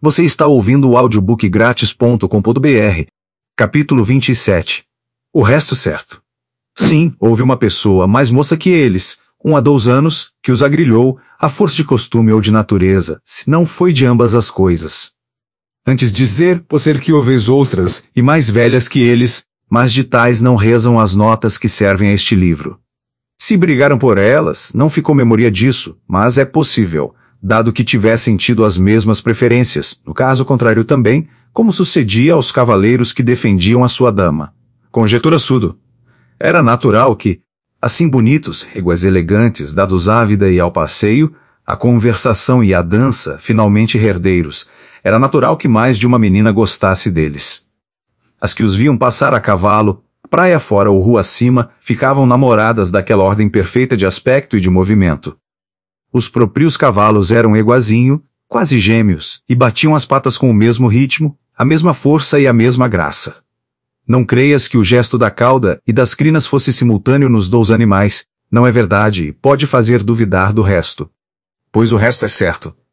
Você está ouvindo o audiobookgratis.com.br. Capítulo 27. O resto certo. Sim, houve uma pessoa mais moça que eles, 1 a 2 anos, que os agrilhou, à força de costume ou de natureza, se não foi de ambas as coisas. Antes dizer, por ser que houveis outras, e mais velhas que eles, mas de tais não rezam as notas que servem a este livro. Se brigaram por elas, não ficou memoria disso, mas é possível, dado que tivessem tido as mesmas preferências, no caso contrário também, como sucedia aos cavaleiros que defendiam a sua dama. Conjectura sudo. Era natural que, assim bonitos, iguais elegantes, dados à vida e ao passeio, à conversação e à dança, finalmente herdeiros, era natural que mais de uma menina gostasse deles. As que os viam passar a cavalo, praia fora ou rua acima, ficavam namoradas daquela ordem perfeita de aspecto e de movimento. Os próprios cavalos eram iguazinho, quase gêmeos, e batiam as patas com o mesmo ritmo, a mesma força e a mesma graça. Não creias que o gesto da cauda e das crinas fosse simultâneo nos 2 animais, não é verdade e pode fazer duvidar do resto. Pois o resto é certo.